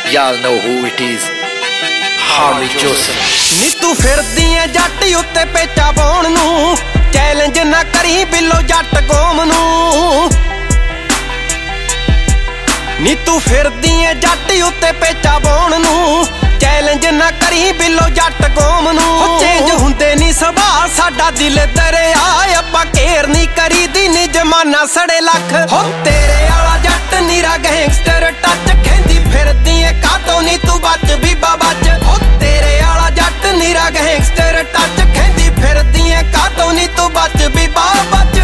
Y'all know who it is. Harley Joseph. ਨੀ ਤੂੰ ਫਿਰਦੀ ਐ ਜੱਟ ਉੱਤੇ ਪੇਚਾ ਪਾਉਣ ਨੂੰ, ਚੈਲੰਜ ਨਾ ਕਰੀ ਬਿੱਲੋ ਜੱਟ ਕੌਮ ਨੂੰ। ਨੀ ਤੂੰ ਫਿਰਦੀ ਐ ਜੱਟ ਉੱਤੇ ਪੇਚਾ ਪਾਉਣ ਨੂੰ, ਚੈਲੰਜ ਨਾ ਕਰੀ ਬਿੱਲੋ ਜੱਟ ਕੌਮ ਨੂੰ। ਚੇਂਜ ਹੁੰਦੇ ਨੀ ਸੁਭਾਅ ਸਾਡਾ ਦਿਲ ਦਰਿਆ, ਆਪਾਂ ਕੇਅਰ ਨੀ ਕਰੀਦੀ ਨੀ ਜਮਾਨਾ ਸੜੇ ਲੱਖ। ਹੋ ਤੇਰੇ ਵਾਲਾ ਜੱਟ ਨੀਰਾ ਗੈਂਗਸਟਰ ਟੱਚ, ਖੈਂਦੀ ਫਿਰਦੀ ਐ ਕਾਤੋਂ ਨੀ ਤੂੰ ਬਚ ਬੀਬਾ ਬਚ। ਹੋ ਤੇਰੇ ਵਾਲਾ ਜੱਟ ਨੀਰਾ ਗੈਂਗਸਟਰ ਟੱਚ, ਖੈਂਦੀ ਫਿਰਦੀ ਐ ਕਾਤੋਂ ਨੀ ਤੂੰ ਬਚ ਬੀਬਾ ਬਚ।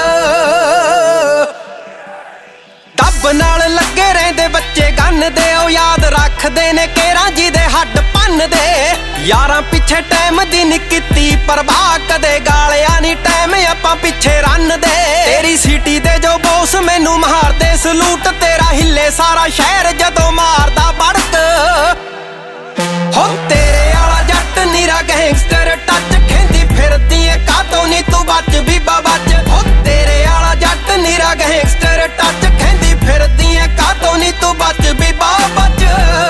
ਦੱਬ ਨਾਲ ਲੱਗੇ ਰਹਿੰਦੇ ਬੱਚੇ ਗੰਨਦੇ, ਉਹ ਯਾਦ ਰੱਖਦੇ ਨੇ ਕੇਰਾਂ ਜਿਹਦੇ ਹੱਡ ਭੰਨਦੇ। ਯਾਰਾਂ ਪਿੱਛੇ ਟਾਈਮ ਦੀ ਨੀ ਕੀਤੀ ਪਰਵਾਹ, ਕਦੇ ਗਾਲਿਆ ਨੀ ਟਾਈਮ ਆਪਾਂ ਪਿੱਛੇ ਰੰਨਦੇ। ਤੇਰੀ ਸਿਟੀ ਦੇ ਜੋ ਬੌਸ ਮੈਨੂੰ ਮਾਰਦੇ ਸਲੂਟ, ਤੇਰਾ ਹਿੱਲੇ ਸਾਰਾ ਸ਼ਹਿਰ ਜਦੋਂ ਮਾਰਦਾ ਬੜਕ। ਹੋ ਤੇਰੇ ਵਾਲਾ ਜੱਟ ਨੀਰਾ ਗੈਂਗਸਟਰ ਟੱਚ, ਖੈਂਦੀ ਫਿਰਦੀ ਐ ਕਾਤੋਂ ਨੀ ਤੂੰ ਬਚ ਬੀਬਾ ਬਚ। ਹੋ ਤੇਰੇ ਵਾਲਾ ਜੱਟ ਨੀਰਾ ਗੈਂਗਸਟਰ ਟੱਚ, ਖੈਂਦੀ ਫਿਰਦੀ ਐ ਕਾਤੋਂ ਨੀ ਤੂੰ ਬਚ ਬੀਬਾ ਬਚ।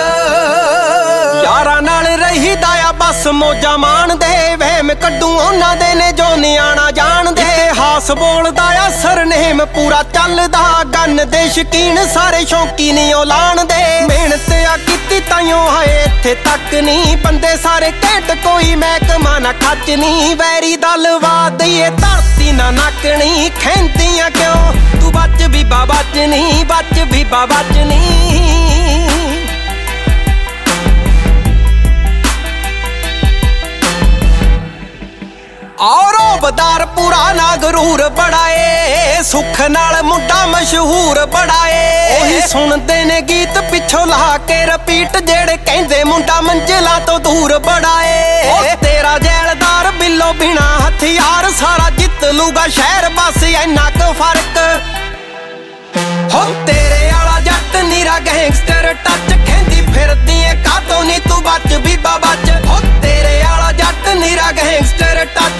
ਯਾਰਾਂ ਨਾਲ ਰਹੀਦਾ ਆ ਬਸ ਮੌਜਾਂ ਮਾਣਦੇ, ਵਹਿਮ ਕੱਢੂ ਉਹਨਾਂ ਦੇ ਨੇ ਜੋ ਨਿਆਣਾ ਜਾਣਦੇ। ਇਤਿਹਾਸ ਬੋਲਦਾ ਆ ਸਰਨੇਮ ਪੂਰਾ ਚੱਲਦਾ, ਗੰਨ ਦੇ ਸ਼ਕੀਨ ਸਾਰੇ ਸ਼ੌਂਕੀ ਨੀ ਉਹ ਲਾਣ ਦੇ। ਮਿਹਨਤ ਆ ਕੀਤੀ ਤਾਈਓ ਹਾਏ ਇੱਥੇ ਤੱਕ ਨੀ, ਬੰਦੇ ਸਾਰੇ ਘੈਂਟ ਕੋਈ ਮਹਿਕਮਾ ਨਾ ਖੱਚ ਨੀ। ਵੈਰੀ ਦਾ ਲਵਾ ਦਈਏ ਧਰਤੀ ਨਾ ਨੱਕਣੀ, ਖੈਂਦੀਆਂ ਕਿਉਂ ਤੂੰ ਬਚ ਬੀਬਾ ਬਚ ਨੀ, ਬਚ ਬੀਬਾ ਬਚ ਨੀ। ਔਰੋਬਦਾਰ ਪੂਰਾ ਨਾ ਗਰੂਰ ਬੜਾ ਏ, ਸੁੱਖ ਨਾਲ ਮੁੰਡਾ ਮਸ਼ਹੂਰ ਬੜਾ ਏ। ਉਹੀ ਸੁਣਦੇ ਨੇ ਗੀਤ ਪਿੱਛੋਂ ਲਾ ਕੇ ਰਿਪੀਟ, ਜਿਹੜੇ ਕਹਿੰਦੇ ਮੁੰਡਾ ਮੰਜ਼ਿਲਾਂ ਤੋਂ ਦੂਰ ਬੜਾ ਏ। ਉਹ ਤੇਰਾ ਜੈਲਦਾਰ ਬਿੱਲੋ ਬਿਨਾ ਹਥਿਆਰ, ਸਾਰਾ ਜਿੱਤ ਲੂਗਾ ਸ਼ਹਿਰ ਬਸ ਇੰਨਾ ਕੁ ਫਰਕ। ਹੋ ਤੇਰੇ ਵਾਲਾ ਜੱਟ ਨੀਰਾ ਗੈਂਗਸਟਰ ਟੱਚ, ਖੈਂਦੀ ਫਿਰਦੀ ਐ ਕਾਤੋਂ ਨੀ ਤੂੰ ਬਚ ਬੀਬਾ ਬਚ। ਹੋ ਤੇਰੇ ਵਾਲਾ ਜੱਟ ਨੀਰਾ ਗੈਂਗਸਟਰ ਟੱਚ,